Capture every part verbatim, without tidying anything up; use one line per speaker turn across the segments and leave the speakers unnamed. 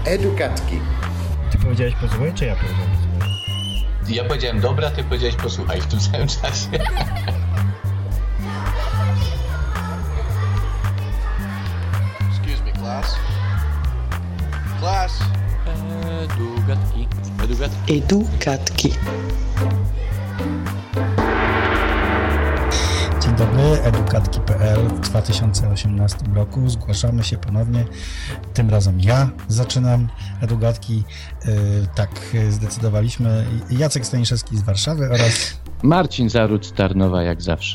Edukatki.
Ty powiedziałeś posłuchaj, czy ja powiedziałem posłuchaj?
Ja powiedziałem dobra, ty powiedziałeś posłuchaj w tym samym czasie.
Excuse me, class. Class.
Edugatki. Edugatki.
Edukatki.
Dzień dobry, edukatki kropka p l w dwa tysiące osiemnastym roku. Zgłaszamy się ponownie. Tym razem ja zaczynam edugatki. Yy, tak zdecydowaliśmy. Jacek Staniszewski z Warszawy oraz
Marcin Zaruc z Tarnowa, jak zawsze.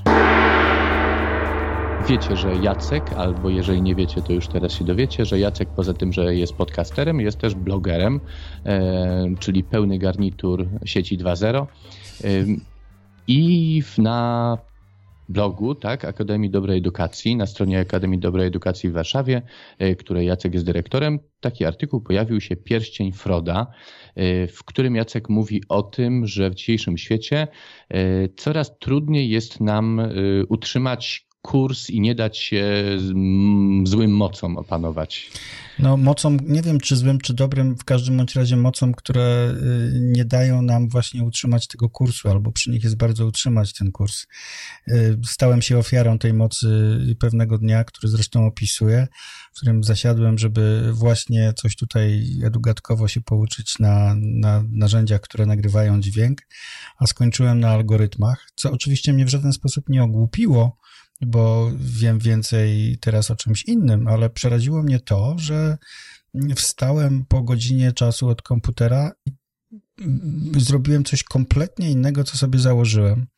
Wiecie, że Jacek, albo jeżeli nie wiecie, to już teraz się dowiecie, że Jacek poza tym, że jest podcasterem, jest też blogerem, e, czyli pełny garnitur sieci dwa zero. E, I na blogu, tak, Akademii Dobrej Edukacji, na stronie Akademii Dobrej Edukacji w Warszawie, której Jacek jest dyrektorem, taki artykuł pojawił się Pierścień Froda, w którym Jacek mówi o tym, że w dzisiejszym świecie coraz trudniej jest nam utrzymać kurs i nie dać się złym mocom opanować.
No mocą, nie wiem czy złym, czy dobrym, w każdym bądź razie mocą, które nie dają nam właśnie utrzymać tego kursu, albo przy nich jest bardzo utrzymać ten kurs. Stałem się ofiarą tej mocy pewnego dnia, który zresztą opisuję, w którym zasiadłem, żeby właśnie coś tutaj edugatkowo się pouczyć na, na narzędziach, które nagrywają dźwięk, a skończyłem na algorytmach, co oczywiście mnie w żaden sposób nie ogłupiło, bo wiem więcej teraz o czymś innym, ale przeraziło mnie to, że wstałem po godzinie czasu od komputera i zrobiłem coś kompletnie innego, co sobie założyłem.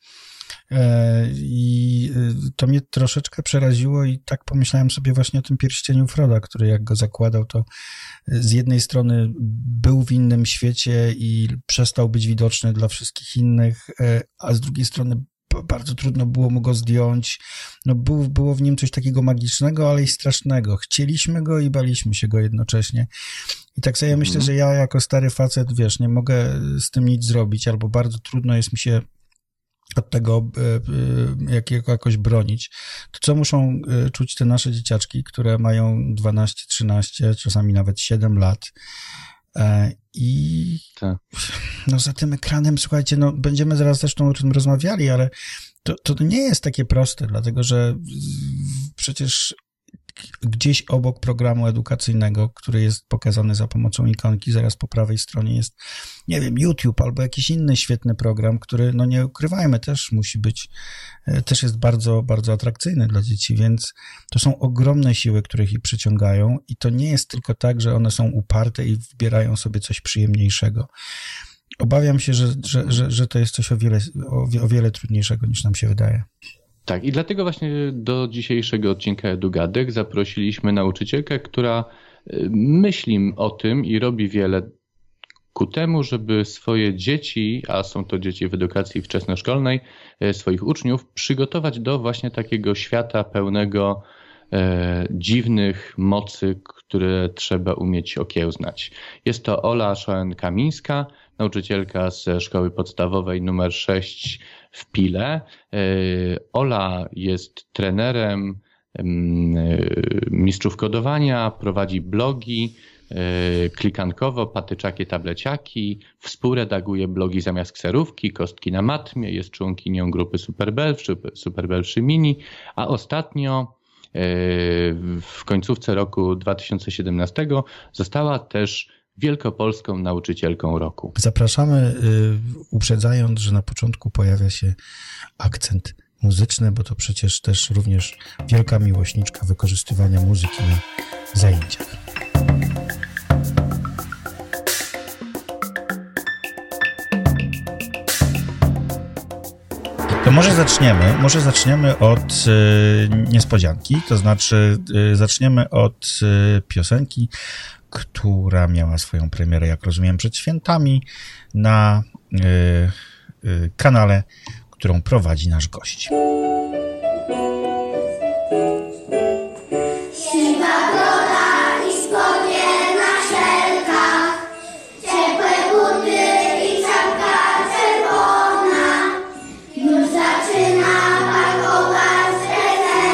I to mnie troszeczkę przeraziło i tak pomyślałem sobie właśnie o tym pierścieniu Froda, który jak go zakładał, to z jednej strony był w innym świecie i przestał być widoczny dla wszystkich innych, a z drugiej strony bardzo trudno było mu go zdjąć. No był, było w nim coś takiego magicznego, ale i strasznego. Chcieliśmy go i baliśmy się go jednocześnie. I tak sobie myślę, że ja jako stary facet, wiesz, nie mogę z tym nic zrobić, albo bardzo trudno jest mi się od tego jak, jakoś bronić. To co muszą czuć te nasze dzieciaczki, które mają dwanaście, trzynaście, czasami nawet siedem lat, i tak. No za tym ekranem, słuchajcie, no będziemy zaraz zresztą o tym rozmawiali, ale to, to nie jest takie proste, dlatego że przecież gdzieś obok programu edukacyjnego, który jest pokazany za pomocą ikonki, zaraz po prawej stronie jest, nie wiem, YouTube albo jakiś inny świetny program, który, no nie ukrywajmy, też musi być, też jest bardzo, bardzo atrakcyjny dla dzieci, więc to są ogromne siły, które ich przyciągają i to nie jest tylko tak, że one są uparte i wybierają sobie coś przyjemniejszego. Obawiam się, że, że, że, że to jest coś o wiele, o, o wiele trudniejszego niż nam się wydaje.
Tak, i dlatego właśnie do dzisiejszego odcinka EduGadek zaprosiliśmy nauczycielkę, która myśli o tym i robi wiele ku temu, żeby swoje dzieci, a są to dzieci w edukacji wczesnoszkolnej, swoich uczniów, przygotować do właśnie takiego świata pełnego e, dziwnych mocy, które trzeba umieć okiełznać. Jest to Ola Szoen-Kamińska, nauczycielka ze szkoły podstawowej numer sześć w Pile. Ola jest trenerem mistrzów kodowania, prowadzi blogi klikankowo, patyczaki, tableciaki, współredaguje blogi zamiast kserówki, kostki na matmie, jest członkinią grupy Superbelf, Superbelf Mini, a ostatnio w końcówce roku dwa tysiące siedemnastego została też wielkopolską nauczycielką roku.
Zapraszamy, uprzedzając, że na początku pojawia się akcent muzyczny, bo to przecież też również wielka miłośniczka wykorzystywania muzyki na zajęciach. To może zaczniemy, może zaczniemy od y, niespodzianki, to znaczy y, zaczniemy od y, piosenki, która miała swoją premierę, jak rozumiem, przed świętami na y, y, kanale, którą prowadzi nasz gość.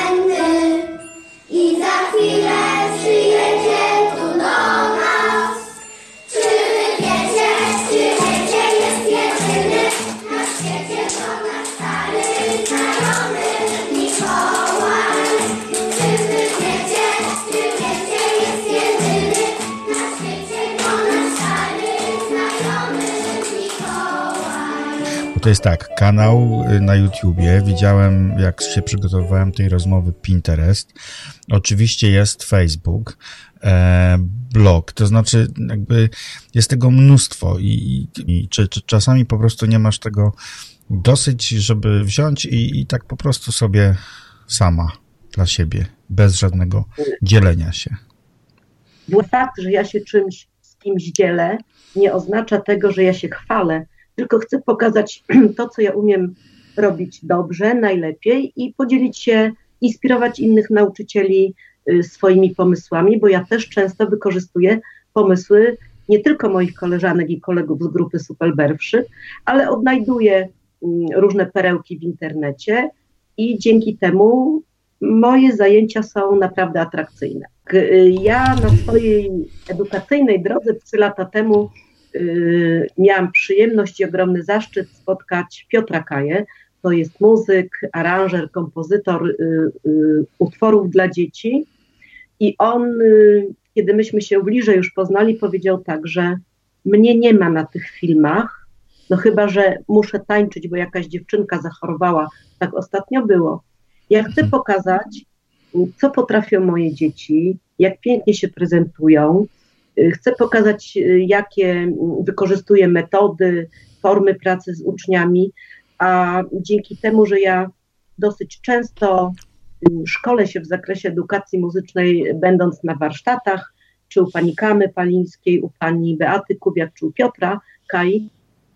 I za chwilę przyjedzie tu do nas.
to jest tak, kanał na YouTubie, widziałem jak się przygotowywałem tej rozmowy Pinterest, oczywiście jest Facebook, e, blog, to znaczy jakby jest tego mnóstwo i, i, i czy, czy czasami po prostu nie masz tego dosyć, żeby wziąć i, i tak po prostu sobie sama dla siebie, bez żadnego dzielenia się.
Bo fakt, że ja się czymś z kimś dzielę, nie oznacza tego, że ja się chwalę, tylko chcę pokazać to, co ja umiem robić dobrze, najlepiej i podzielić się, inspirować innych nauczycieli swoimi pomysłami, bo ja też często wykorzystuję pomysły nie tylko moich koleżanek i kolegów z grupy Supelberwszy, ale odnajduję różne perełki w internecie i dzięki temu moje zajęcia są naprawdę atrakcyjne. Ja na swojej edukacyjnej drodze trzy lata temu yy, miałam przyjemność i ogromny zaszczyt spotkać Piotra Kaję. To jest muzyk, aranżer, kompozytor yy, yy, utworów dla dzieci i on, yy, kiedy myśmy się bliżej już poznali, powiedział tak, że mnie nie ma na tych filmach, no chyba że muszę tańczyć, bo jakaś dziewczynka zachorowała, tak ostatnio było. Ja chcę pokazać, co potrafią moje dzieci, jak pięknie się prezentują. Chcę pokazać, jakie wykorzystuję metody, formy pracy z uczniami, a dzięki temu, że ja dosyć często szkolę się w zakresie edukacji muzycznej, będąc na warsztatach, czy u pani Kamy Palińskiej, u pani Beaty Kubiak, czy u Piotra Kai,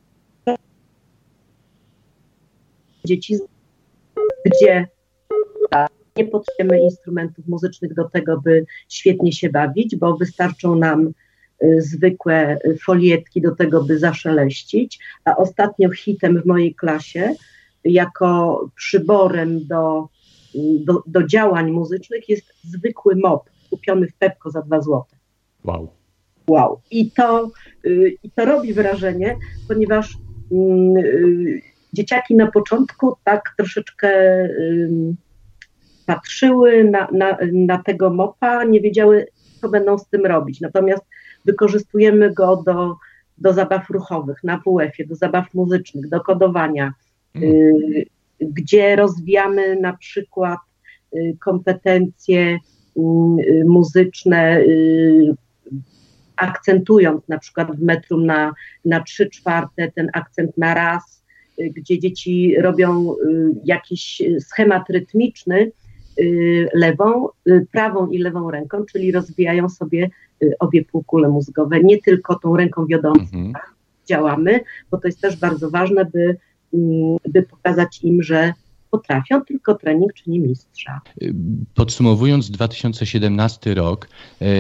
dzieci, gdzie nie potrzebujemy instrumentów muzycznych do tego, by świetnie się bawić, bo wystarczą nam y, zwykłe folietki do tego, by zaszeleścić, a ostatnio hitem w mojej klasie jako przyborem do, do, do działań muzycznych jest zwykły mop kupiony w Pepco za dwa złote.
Wow.
Wow. I to, y, i to robi wrażenie, ponieważ y, y, dzieciaki na początku tak troszeczkę y, patrzyły na, na, na tego mopa, nie wiedziały, co będą z tym robić. Natomiast wykorzystujemy go do, do zabaw ruchowych, na W F-ie, do zabaw muzycznych, do kodowania, mm. y, gdzie rozwijamy na przykład y, kompetencje y, muzyczne, y, akcentując na przykład w metrum na, na trzy czwarte ten akcent na raz, y, gdzie dzieci robią y, jakiś schemat rytmiczny, lewą, prawą i lewą ręką, czyli rozwijają sobie obie półkule mózgowe, nie tylko tą ręką wiodącą mm-hmm. tak, działamy, bo to jest też bardzo ważne, by, by pokazać im, że potrafią, tylko trening czyni mistrza.
Podsumowując dwa tysiące siedemnasty rok,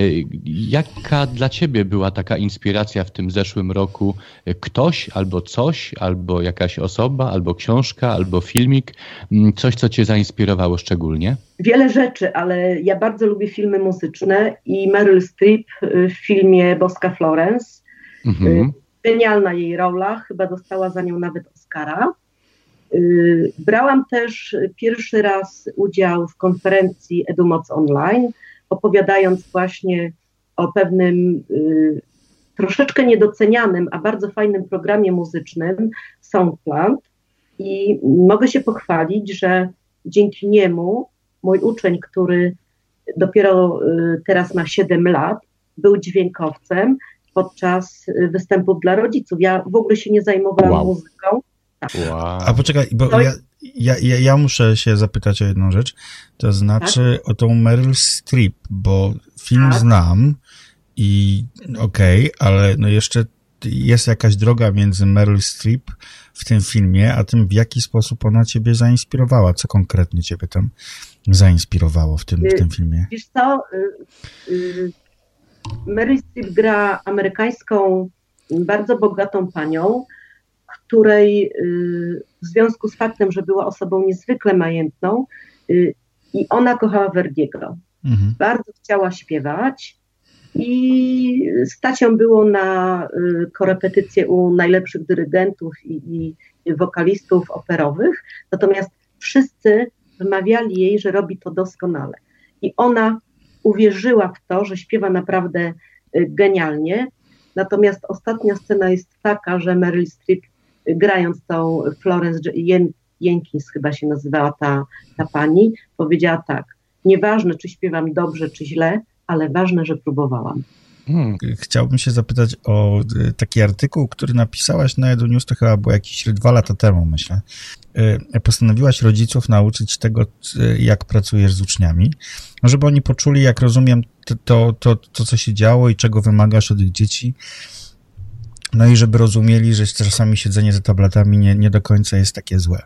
jaka dla Ciebie była taka inspiracja w tym zeszłym roku? Ktoś, albo coś, albo jakaś osoba, albo książka, albo filmik, coś, co Cię zainspirowało szczególnie?
Wiele rzeczy, ale ja bardzo lubię filmy muzyczne i Meryl Streep w filmie Boska Florence. Mhm. Genialna jej rola, chyba dostała za nią nawet Oscara. Brałam też pierwszy raz udział w konferencji EduMoc Online, opowiadając właśnie o pewnym y, troszeczkę niedocenianym, a bardzo fajnym programie muzycznym Soundplant i mogę się pochwalić, że dzięki niemu mój uczeń, który dopiero y, teraz ma siedem lat, był dźwiękowcem podczas występów dla rodziców. Ja w ogóle się nie zajmowałam wow. muzyką. Tak.
Wow.
A poczekaj, bo ja, ja, ja, ja muszę się zapytać o jedną rzecz, to znaczy tak? o tą Meryl Streep, bo film tak. znam i okej, okay, ale no jeszcze jest jakaś droga między Meryl Streep w tym filmie, a tym w jaki sposób ona ciebie zainspirowała, co konkretnie ciebie tam zainspirowało w tym, w tym filmie?
Wiesz co, y, y, Meryl Streep gra amerykańską, bardzo bogatą panią, której w związku z faktem, że była osobą niezwykle majętną i ona kochała Verdiego. Mhm. Bardzo chciała śpiewać i stać ją było na korepetycje u najlepszych dyrygentów i, i wokalistów operowych, natomiast wszyscy wymawiali jej, że robi to doskonale. I ona uwierzyła w to, że śpiewa naprawdę genialnie, natomiast ostatnia scena jest taka, że Meryl Streep grając tą Florence Jen- Jenkins, chyba się nazywała ta, ta pani, powiedziała tak, nieważne czy śpiewam dobrze czy źle, ale ważne, że próbowałam.
Hmm. Chciałbym się zapytać o taki artykuł, który napisałaś na EduNews, to chyba było jakieś dwa lata temu, myślę. Postanowiłaś rodziców nauczyć tego, jak pracujesz z uczniami, żeby oni poczuli, jak rozumiem, to, to, to, to co się działo i czego wymagasz od ich dzieci. No i żeby rozumieli, że czasami siedzenie za tabletami nie, nie do końca jest takie złe.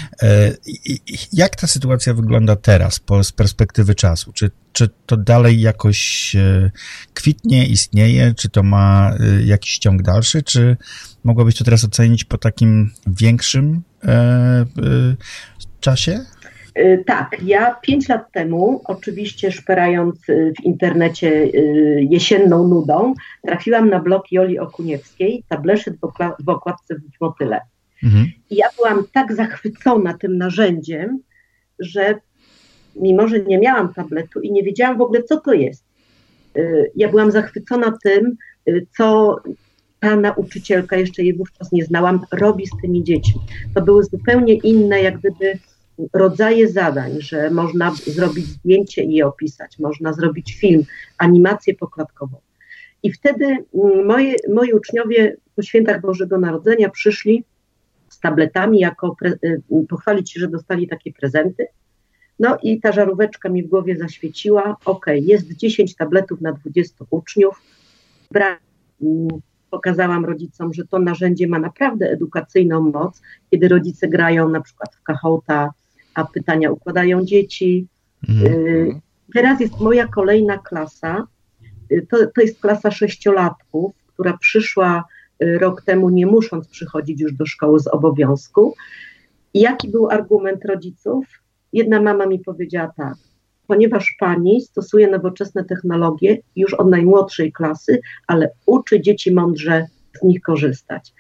Jak ta sytuacja wygląda teraz po, z perspektywy czasu? Czy, czy to dalej jakoś kwitnie, istnieje? Czy to ma jakiś ciąg dalszy? Czy mogłabyś to teraz ocenić po takim większym e, e, czasie?
Tak, ja pięć lat temu, oczywiście szperając w internecie jesienną nudą, trafiłam na blog Joli Okuniewskiej, Tableszyt w okładce w motyle. Mhm. I ja byłam tak zachwycona tym narzędziem, że mimo, że nie miałam tabletu i nie wiedziałam w ogóle, co to jest, ja byłam zachwycona tym, co ta nauczycielka, jeszcze jej wówczas nie znałam, robi z tymi dziećmi. To były zupełnie inne, jak gdyby rodzaje zadań, że można zrobić zdjęcie i je opisać, można zrobić film, animację poklatkową. I wtedy moje, moi uczniowie po świętach Bożego Narodzenia przyszli z tabletami, jako pre, pochwalić się, że dostali takie prezenty. No i ta żaróweczka mi w głowie zaświeciła, okej, jest dziesięć tabletów na dwudziestu uczniów. Bra- Pokazałam rodzicom, że to narzędzie ma naprawdę edukacyjną moc, kiedy rodzice grają na przykład w Kahoota, a pytania układają dzieci. Mm. Teraz jest moja kolejna klasa, to, to jest klasa sześciolatków, która przyszła rok temu, nie musząc przychodzić już do szkoły z obowiązku. I jaki był argument rodziców? Jedna mama mi powiedziała tak, ponieważ pani stosuje nowoczesne technologie już od najmłodszej klasy, ale uczy dzieci mądrze z nich korzystać.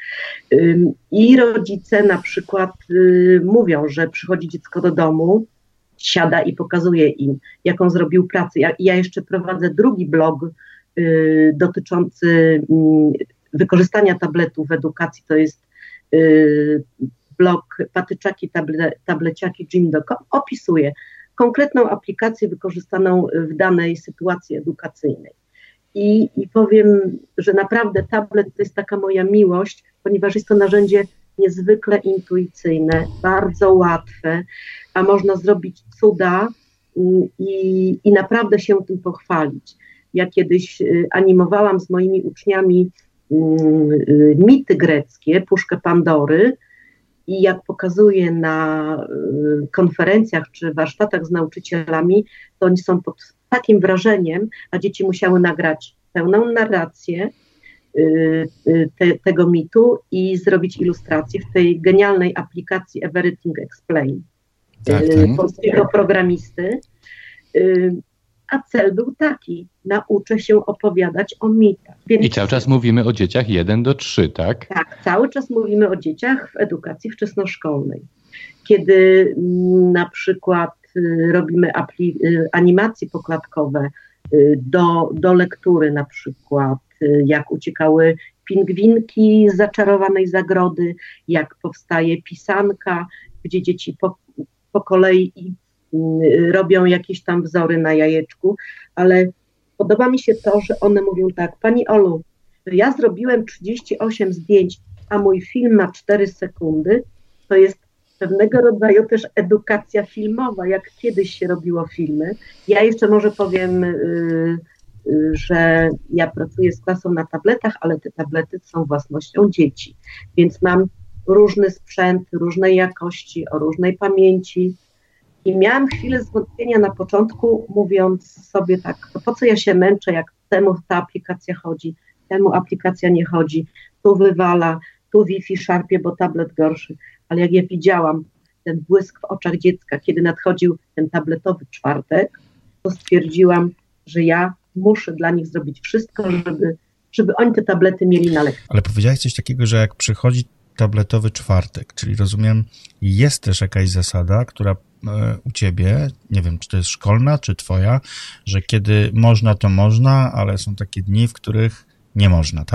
I rodzice na przykład mówią, że przychodzi dziecko do domu, siada i pokazuje im, jaką zrobił pracę. Ja, ja jeszcze prowadzę drugi blog dotyczący wykorzystania tabletów w edukacji, to jest blog patyczaki, table, tableciaki gym kropka com, opisuje konkretną aplikację wykorzystaną w danej sytuacji edukacyjnej. I, I powiem, że naprawdę tablet to jest taka moja miłość, ponieważ jest to narzędzie niezwykle intuicyjne, bardzo łatwe, a można zrobić cuda i, i naprawdę się tym pochwalić. Ja kiedyś animowałam z moimi uczniami mity greckie, Puszkę Pandory, i jak pokazuję na konferencjach czy warsztatach z nauczycielami, to oni są pod takim wrażeniem, a dzieci musiały nagrać pełną narrację te, tego mitu i zrobić ilustrację w tej genialnej aplikacji Everything Explain tak, tak. polskiego programisty. A cel był taki, nauczę się opowiadać o mitach. Więc...
I cały czas mówimy o dzieciach jeden do trzech, tak?
Tak, cały czas mówimy o dzieciach w edukacji wczesnoszkolnej. Kiedy na przykład robimy apli- animacje poklatkowe do, do lektury, na przykład jak uciekały pingwinki z zaczarowanej zagrody, jak powstaje pisanka, gdzie dzieci po, po kolei robią jakieś tam wzory na jajeczku, ale podoba mi się to, że one mówią tak, pani Olu, ja zrobiłem trzydzieści osiem zdjęć, a mój film ma cztery sekundy, to jest pewnego rodzaju też edukacja filmowa, jak kiedyś się robiło filmy. Ja jeszcze może powiem, yy, yy, że ja pracuję z klasą na tabletach, ale te tablety są własnością dzieci, więc mam różny sprzęt, różnej jakości, o różnej pamięci. I miałam chwilę zwątpienia na początku, mówiąc sobie tak, to po co ja się męczę, jak temu ta aplikacja chodzi, temu aplikacja nie chodzi, tu wywala, tu Wi-Fi szarpie, bo tablet gorszy. Ale jak ja widziałam ten błysk w oczach dziecka, kiedy nadchodził ten tabletowy czwartek, to stwierdziłam, że ja muszę dla nich zrobić wszystko, żeby, żeby oni te tablety mieli na lekcji.
Ale powiedziałeś coś takiego, że jak przychodzi tabletowy czwartek, czyli rozumiem, jest też jakaś zasada, która u ciebie, nie wiem, czy to jest szkolna, czy twoja, że kiedy można, to można, ale są takie dni, w których nie można, tak?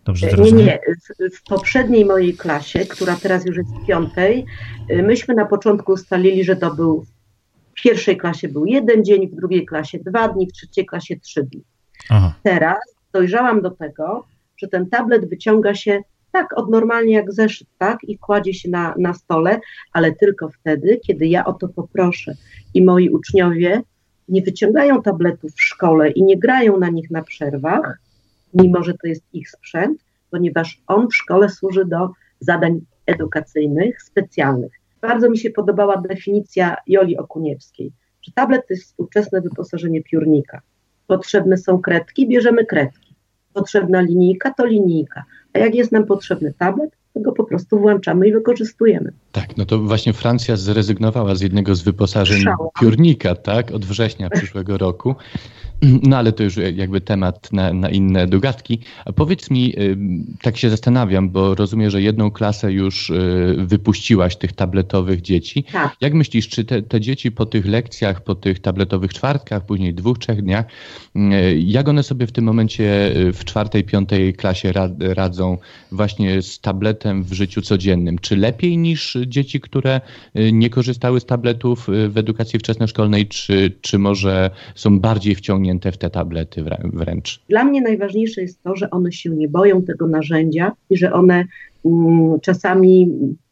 Dobrze
Nie,
zrozumiałem?
nie. W, w poprzedniej mojej klasie, która teraz już jest w piątej, myśmy na początku ustalili, że to był w pierwszej klasie był jeden dzień, w drugiej klasie dwa dni, w trzeciej klasie trzy dni.
Aha.
Teraz dojrzałam do tego, że ten tablet wyciąga się tak od normalnie jak zeszyt, tak, i kładzie się na, na stole, ale tylko wtedy, kiedy ja o to poproszę. I moi uczniowie nie wyciągają tabletów w szkole i nie grają na nich na przerwach, mimo że to jest ich sprzęt, ponieważ on w szkole służy do zadań edukacyjnych, specjalnych. Bardzo mi się podobała definicja Joli Okuniewskiej, że tablet to jest współczesne wyposażenie piórnika. Potrzebne są kredki, bierzemy kredki. Potrzebna linijka, to linijka. A jak jest nam potrzebny tablet, to go po prostu włączamy i wykorzystujemy.
Tak, no to właśnie Francja zrezygnowała z jednego z wyposażeń
Szała.
piórnika, tak, od września przyszłego roku. No ale to już jakby temat na, na inne dogadki. A powiedz mi, tak się zastanawiam, bo rozumiem, że jedną klasę już wypuściłaś tych tabletowych dzieci.
Tak.
Jak myślisz, czy te, te dzieci po tych lekcjach, po tych tabletowych czwartkach, później dwóch, trzech dniach, jak one sobie w tym momencie w czwartej, piątej klasie radzą właśnie z tabletem w życiu codziennym? Czy lepiej niż dzieci, które nie korzystały z tabletów w edukacji wczesnoszkolnej, czy, czy może są bardziej wciągnięte w te tablety wręcz?
Dla mnie najważniejsze jest to, że one się nie boją tego narzędzia i że one mm, czasami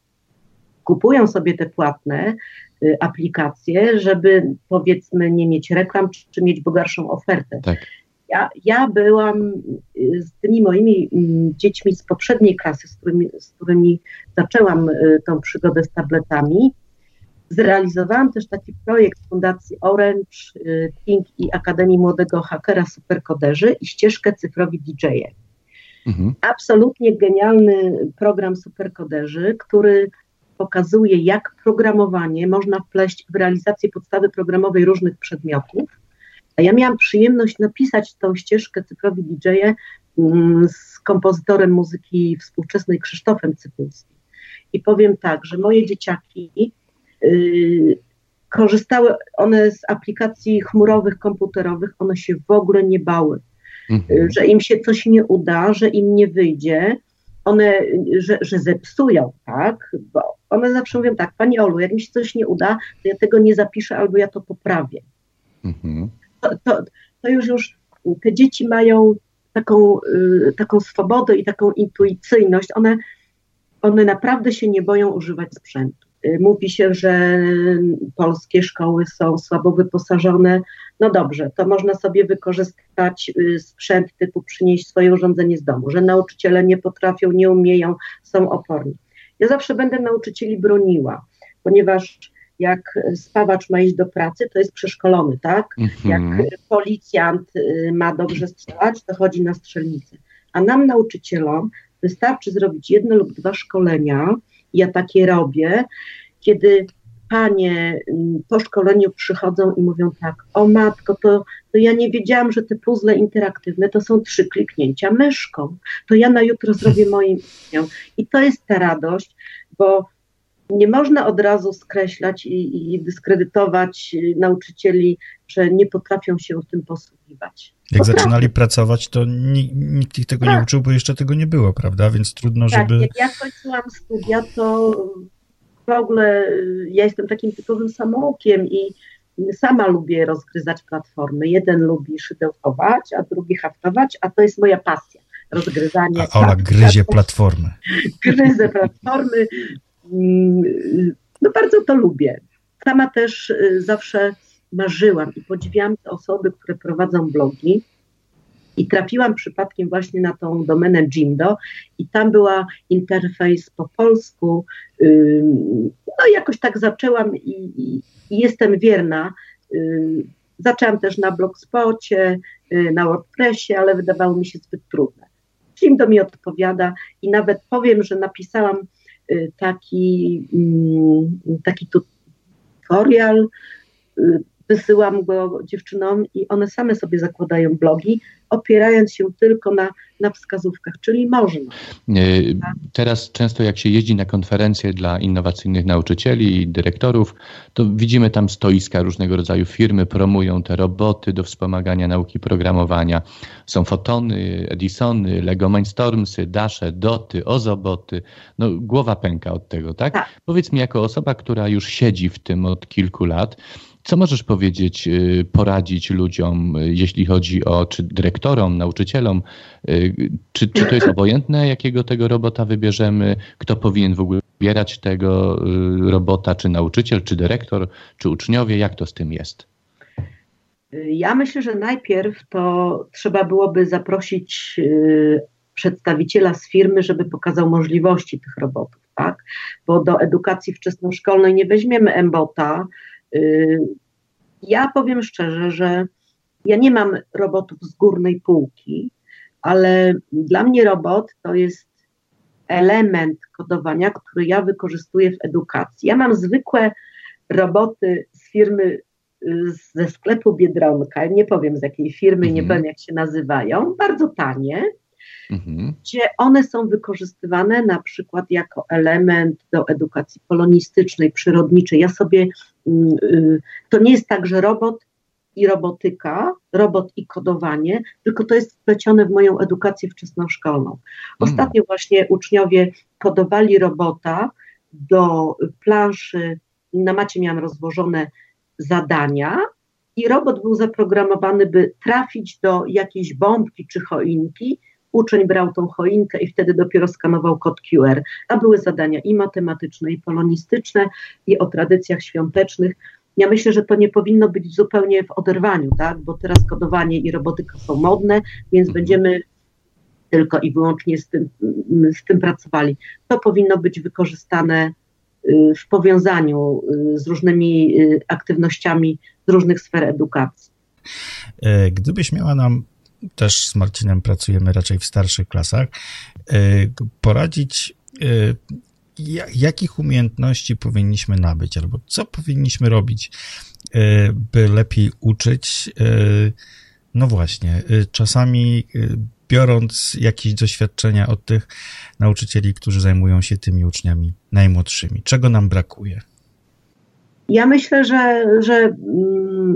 kupują sobie te płatne y, aplikacje, żeby powiedzmy nie mieć reklam, czy, czy mieć bogatszą ofertę.
Tak.
Ja, ja byłam y, z tymi moimi y, dziećmi z poprzedniej klasy, z którymi, z którymi zaczęłam y, tą przygodę z tabletami. Zrealizowałam też taki projekt Fundacji Orange, Think i Akademii Młodego Hakera Superkoderzy i ścieżkę Cyfrowi D J e. Mhm. Absolutnie genialny program Superkoderzy, który pokazuje, jak programowanie można wpleść w realizację podstawy programowej różnych przedmiotów. A ja miałam przyjemność napisać tą ścieżkę Cyfrowi D J e z kompozytorem muzyki współczesnej Krzysztofem Cypulskim. I powiem tak, że moje dzieciaki Yy, korzystały one z aplikacji chmurowych, komputerowych, one się w ogóle nie bały, mhm. yy, że im się coś nie uda, że im nie wyjdzie, one, że, że zepsują, tak, bo one zawsze mówią tak, Pani Olu, jak mi się coś nie uda, to ja tego nie zapiszę albo ja to poprawię. Mhm. To, to, to już już te dzieci mają taką, yy, taką swobodę i taką intuicyjność, one, one naprawdę się nie boją używać sprzętu. Mówi się, że polskie szkoły są słabo wyposażone. No dobrze, to można sobie wykorzystać sprzęt typu przynieść swoje urządzenie z domu, że nauczyciele nie potrafią, nie umieją, są oporni. Ja zawsze będę nauczycieli broniła, ponieważ jak spawacz ma iść do pracy, to jest przeszkolony, tak? Mhm. Jak policjant ma dobrze strzelać, to chodzi na strzelnicę. A nam, nauczycielom, wystarczy zrobić jedno lub dwa szkolenia, ja takie robię, kiedy panie po szkoleniu przychodzą i mówią tak, o matko, to, to ja nie wiedziałam, że te puzzle interaktywne to są trzy kliknięcia myszką, to ja na jutro zrobię moim uczniom. I to jest ta radość, bo nie można od razu skreślać i, i dyskredytować nauczycieli, że nie potrafią się tym posługiwać.
Jak
Potrafię.
zaczynali pracować, to nikt ich tego tak. nie uczył, bo jeszcze tego nie było, prawda? Więc trudno,
tak,
żeby...
Jak ja kończyłam studia, to w ogóle ja jestem takim typowym samoukiem i sama lubię rozgryzać platformy. Jeden lubi szydełkować, a drugi haftować, a to jest moja pasja. Rozgryzanie.
A Ola gryzie platformy.
Gryzę platformy. No bardzo to lubię. Sama też zawsze marzyłam i podziwiałam te osoby, które prowadzą blogi i trafiłam przypadkiem właśnie na tą domenę Jimdo i tam była interfejs po polsku. No jakoś tak zaczęłam i, i, i jestem wierna. Zaczęłam też na Blogspocie, na WordPressie, ale wydawało mi się zbyt trudne. Jimdo mi odpowiada i nawet powiem, że napisałam taki, taki tutorial, wysyłam go dziewczynom i one same sobie zakładają blogi, opierając się tylko na, na wskazówkach, czyli można.
Teraz często jak się jeździ na konferencje dla innowacyjnych nauczycieli i dyrektorów, to widzimy tam stoiska różnego rodzaju, firmy promują te roboty do wspomagania nauki programowania. Są Fotony, Edisony, Lego Mindstormsy, Dasze, Doty, Ozoboty. No głowa pęka od tego, tak? tak? Powiedz mi, jako osoba, która już siedzi w tym od kilku lat, co możesz powiedzieć, poradzić ludziom, jeśli chodzi o, czy dyrektorom, nauczycielom, czy, czy to jest obojętne, jakiego tego robota wybierzemy, kto powinien w ogóle wybierać tego robota, czy nauczyciel, czy dyrektor, czy uczniowie, jak to z tym jest?
Ja myślę, że najpierw to trzeba byłoby zaprosić przedstawiciela z firmy, żeby pokazał możliwości tych robotów, tak? Bo do edukacji wczesnoszkolnej nie weźmiemy M-bota. Ja powiem szczerze, że ja nie mam robotów z górnej półki, ale dla mnie robot to jest element kodowania, który ja wykorzystuję w edukacji. Ja mam zwykłe roboty z firmy, ze sklepu Biedronka, nie powiem z jakiej firmy, mhm. nie powiem jak się nazywają, bardzo tanie, mhm. gdzie one są wykorzystywane na przykład jako element do edukacji polonistycznej, przyrodniczej. Ja sobie, to nie jest tak, że robot i robotyka, robot i kodowanie, tylko to jest wplecione w moją edukację wczesnoszkolną. Ostatnio mhm. właśnie uczniowie kodowali robota do planszy, na macie miałam rozłożone zadania i robot był zaprogramowany, by trafić do jakiejś bombki czy choinki. Uczeń brał tą choinkę i wtedy dopiero skanował kod Q R, a były zadania i matematyczne, i polonistyczne, i o tradycjach świątecznych. Ja myślę, że to nie powinno być zupełnie w oderwaniu, tak? Bo teraz kodowanie i robotyka są modne, więc będziemy tylko i wyłącznie z tym, z tym pracowali. To powinno być wykorzystane w powiązaniu z różnymi aktywnościami z różnych sfer edukacji.
Gdybyś miała nam, też z Marcinem pracujemy raczej w starszych klasach, poradzić, jakich umiejętności powinniśmy nabyć, albo co powinniśmy robić, by lepiej uczyć. No właśnie, czasami biorąc jakieś doświadczenia od tych nauczycieli, którzy zajmują się tymi uczniami najmłodszymi. Czego nam brakuje?
Ja myślę, że, że mm,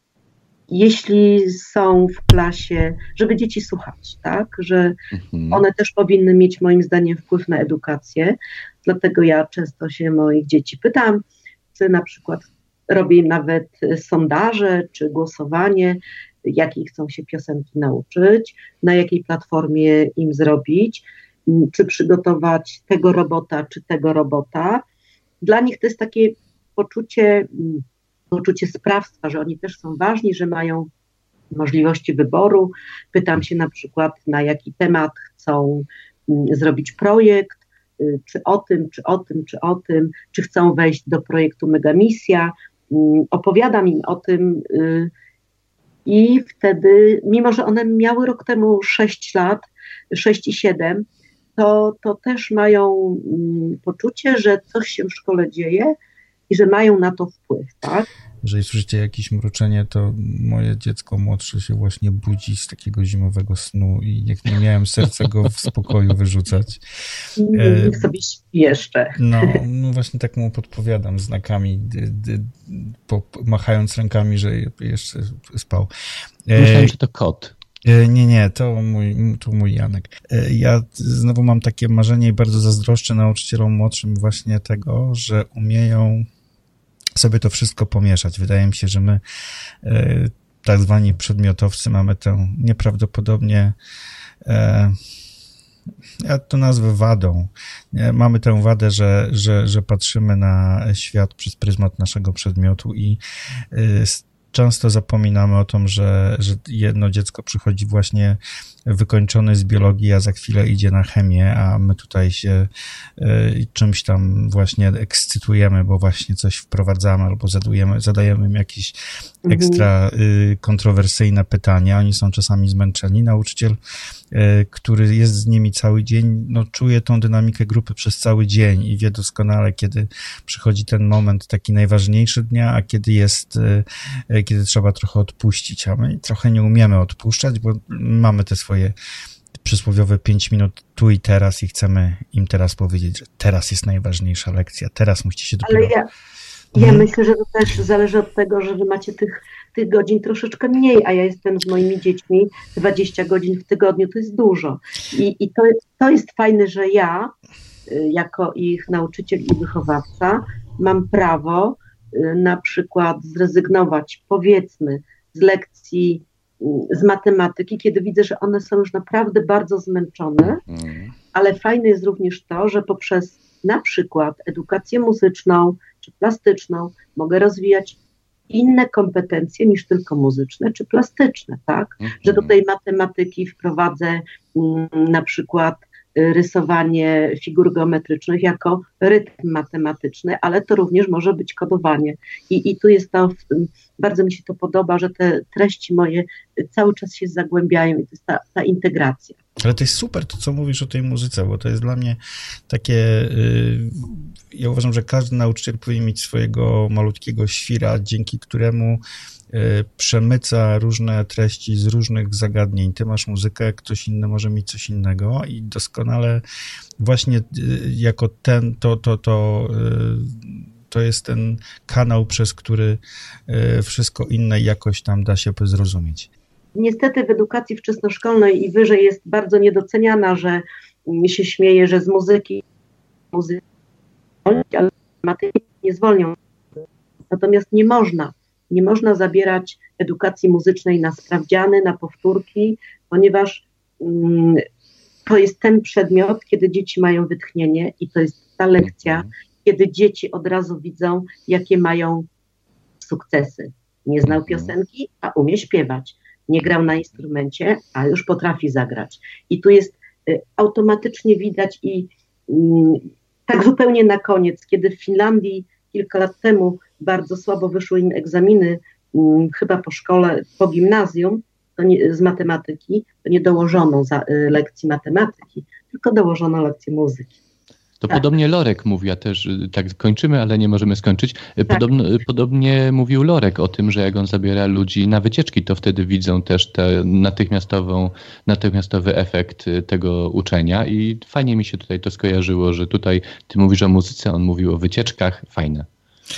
jeśli są w klasie, żeby dzieci słuchać, tak, że mhm. one też powinny mieć moim zdaniem wpływ na edukację, dlatego ja często się moich dzieci pytam, czy na przykład robię nawet sondaże, czy głosowanie, jakiej chcą się piosenki nauczyć, na jakiej platformie im zrobić, czy przygotować tego robota, czy tego robota. Dla nich to jest takie poczucie, poczucie sprawstwa, że oni też są ważni, że mają możliwości wyboru. Pytam się na przykład, na jaki temat chcą zrobić projekt, czy o tym, czy o tym, czy o tym, czy chcą wejść do projektu Megamisja. Opowiadam im o tym i wtedy, mimo że one miały rok temu sześć lat, sześć i siedem, to, to też mają poczucie, że coś się w szkole dzieje i że mają na to wpływ, tak?
Jeżeli słyszycie jakieś mruczenie, to moje dziecko młodsze się właśnie budzi z takiego zimowego snu i niech nie miałem serca go w spokoju wyrzucać.
Niech sobie śpi jeszcze.
No, no właśnie tak mu podpowiadam znakami, dy, dy, po, machając rękami, że jeszcze spał.
Myślałem, że to kot.
Nie, nie, to mój, to mój Janek. Ja znowu mam takie marzenie i bardzo zazdroszczę nauczycielom młodszym właśnie tego, że umieją sobie to wszystko pomieszać. Wydaje mi się, że my, tak zwani przedmiotowcy, mamy tę nieprawdopodobnie, ja to nazwę wadą. Mamy tę wadę, że, że, że patrzymy na świat przez pryzmat naszego przedmiotu i często zapominamy o tym, że, że jedno dziecko przychodzi właśnie wykończone z biologii, a za chwilę idzie na chemię, a my tutaj się y, czymś tam właśnie ekscytujemy, bo właśnie coś wprowadzamy albo zadajemy, zadajemy im jakieś ekstra y, kontrowersyjne pytania. Oni są czasami zmęczeni. Nauczyciel, y, który jest z nimi cały dzień, no czuje tą dynamikę grupy przez cały dzień i wie doskonale, kiedy przychodzi ten moment taki najważniejszy dnia, a kiedy jest, y, kiedy trzeba trochę odpuścić, a my trochę nie umiemy odpuszczać, bo mamy te swoje przysłowiowe pięć minut tu i teraz i chcemy im teraz powiedzieć, że teraz jest najważniejsza lekcja, teraz musicie się dopiero...
Ale ja, ja hmm. myślę, że to też zależy od tego, że wy macie tych, tych godzin troszeczkę mniej, a ja jestem z moimi dziećmi dwadzieścia godzin w tygodniu, to jest dużo. I, i to, to jest fajne, że ja jako ich nauczyciel i wychowawca mam prawo na przykład zrezygnować, powiedzmy, z lekcji z matematyki, kiedy widzę, że one są już naprawdę bardzo zmęczone, mm. ale fajne jest również to, że poprzez na przykład edukację muzyczną czy plastyczną mogę rozwijać inne kompetencje niż tylko muzyczne czy plastyczne, tak? Mm. Że do tej matematyki wprowadzę mm, na przykład rysowanie figur geometrycznych jako rytm matematyczny, ale to również może być kodowanie. I, i tu jest to, bardzo mi się to podoba, że te treści moje cały czas się zagłębiają i to jest ta, ta integracja.
Ale to jest super to, co mówisz o tej muzyce, bo to jest dla mnie takie, yy, ja uważam, że każdy nauczyciel powinien mieć swojego malutkiego świra, dzięki któremu przemyca różne treści z różnych zagadnień. Ty masz muzykę, ktoś inny może mieć coś innego i doskonale właśnie jako ten, to, to, to, to jest ten kanał, przez który wszystko inne jakoś tam da się zrozumieć.
Niestety w edukacji wczesnoszkolnej i wyżej jest bardzo niedoceniana, że się śmieje, że z muzyki, muzyki ale matematyki nie zwolnią. Natomiast nie można. Nie można zabierać edukacji muzycznej na sprawdziany, na powtórki, ponieważ mm, to jest ten przedmiot, kiedy dzieci mają wytchnienie i to jest ta lekcja, kiedy dzieci od razu widzą, jakie mają sukcesy. Nie znał piosenki, a umie śpiewać. Nie grał na instrumencie, a już potrafi zagrać. I tu jest y, automatycznie widać i y, tak zupełnie na koniec, kiedy w Finlandii kilka lat temu bardzo słabo wyszły im egzaminy, um, chyba po szkole, po gimnazjum, to nie, z matematyki, to nie dołożono za, y, lekcji matematyki, tylko dołożono lekcję muzyki.
To tak. Podobnie Lorek mówił, ja też tak kończymy, ale nie możemy skończyć. Podobno, tak. Podobnie mówił Lorek o tym, że jak on zabiera ludzi na wycieczki, to wtedy widzą też te natychmiastową, natychmiastowy efekt tego uczenia i fajnie mi się tutaj to skojarzyło, że tutaj ty mówisz o muzyce, on mówił o wycieczkach, fajne.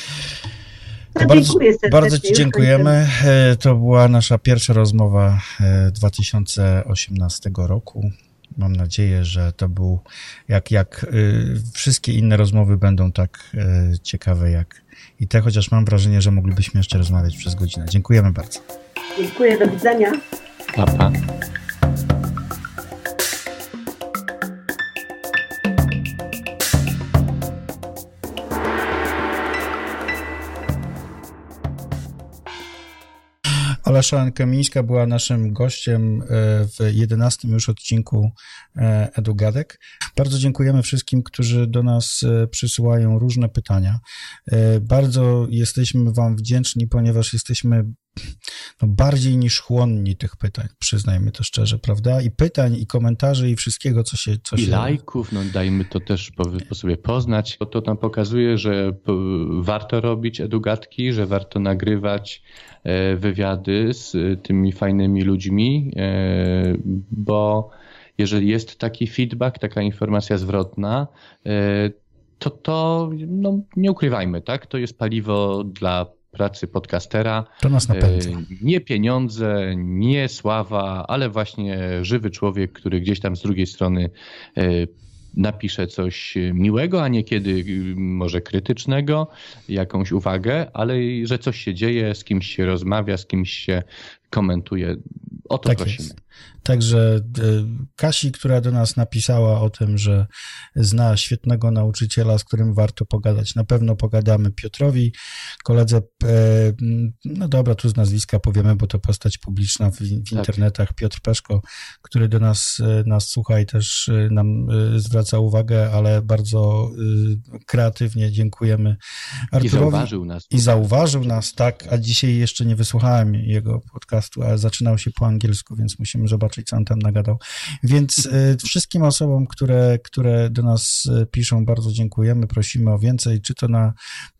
To bardzo, bardzo Ci dziękujemy. To była nasza pierwsza rozmowa dwa tysiące osiemnastego roku. Mam nadzieję, że to był, jak, jak y, wszystkie inne rozmowy będą tak y, ciekawe jak i te, chociaż mam wrażenie, że moglibyśmy jeszcze rozmawiać przez godzinę. Dziękujemy bardzo.
Dziękuję, do widzenia.
Pa, pa.
Ola Szałan-Kamińska była naszym gościem w jedenastym już odcinku EduGadek. Bardzo dziękujemy wszystkim, którzy do nas przysyłają różne pytania. Bardzo jesteśmy wam wdzięczni, ponieważ jesteśmy no, bardziej niż chłonni tych pytań, przyznajmy to szczerze, prawda? I pytań, i komentarzy, i wszystkiego, co się... Co
I
się...
lajków, no dajmy to też po, po sobie poznać. To nam pokazuje, że warto robić edugatki, że warto nagrywać wywiady z tymi fajnymi ludźmi, bo jeżeli jest taki feedback, taka informacja zwrotna, to to, no nie ukrywajmy, tak? To jest paliwo dla pracy podcastera.
To nas napędza.
Nie pieniądze, nie sława, ale właśnie żywy człowiek, który gdzieś tam z drugiej strony napisze coś miłego, a niekiedy może krytycznego, jakąś uwagę, ale że coś się dzieje, z kimś się rozmawia, z kimś się komentuje. O to tak prosimy. Jest. Także Kasi, która do nas napisała o tym, że zna świetnego nauczyciela, z którym warto pogadać, na pewno pogadamy. Piotrowi, koledze, no dobra, tu z nazwiska powiemy, bo to postać publiczna w, w internetach, Piotr Peszko, który do nas, nas słucha i też nam zwraca uwagę, ale bardzo kreatywnie dziękujemy Arturowi. I zauważył nas. I zauważył nas, tak, a dzisiaj jeszcze nie wysłuchałem jego podcastu, ale zaczynał się po angielsku, więc musimy zobaczyć, co on tam nagadał. Więc y, wszystkim osobom, które, które do nas piszą, bardzo dziękujemy, prosimy o więcej, czy to na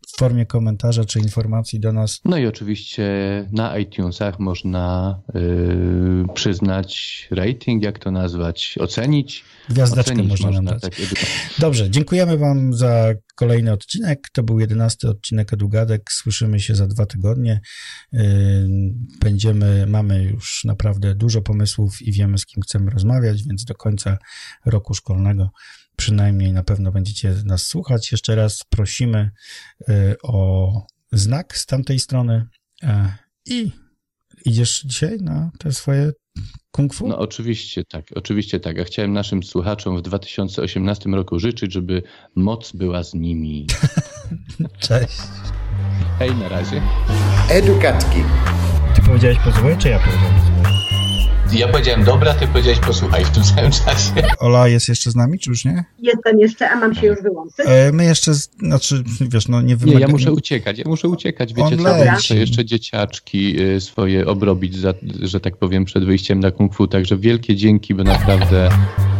w formie komentarza czy informacji do nas.
No i oczywiście na iTunesach można yy, przyznać rating, jak to nazwać, ocenić.
Gwiazdeczkę
ocenić
można nam dać.
Tak,
Dobrze, dziękujemy wam za kolejny odcinek. To był jedenasty odcinek Edugadek. Słyszymy się za dwa tygodnie. Będziemy, mamy już naprawdę dużo pomysłów i wiemy, z kim chcemy rozmawiać, więc do końca roku szkolnego przynajmniej na pewno będziecie nas słuchać. Jeszcze raz prosimy o znak z tamtej strony i idziesz dzisiaj na te swoje kung fu?
No oczywiście tak, oczywiście tak. Ja chciałem naszym słuchaczom w dwa tysiące osiemnastym roku życzyć, żeby moc była z nimi.
Cześć.
Hej, na razie.
Edugatki.
Ty powiedziałeś posłuchaj, czy ja powiedziałem posłuchaj?
Ja powiedziałem dobra, ty powiedziałeś posłuchaj w tym samym czasie.
Ola jest jeszcze z nami, czy już nie?
Jestem jeszcze, a mam się już wyłączyć.
E, my jeszcze, z, znaczy, wiesz, no nie
Nie,
wymagamy.
ja muszę uciekać, ja muszę uciekać. Wiecie
On
co,
leci.
muszę jeszcze dzieciaczki swoje obrobić, za, że tak powiem, przed wyjściem na kung fu. Także wielkie dzięki, bo naprawdę...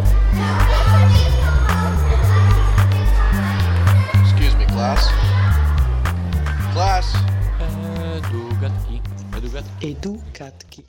Excuse me, class. Class.
Edugatki. Edugatki.
Edugatki.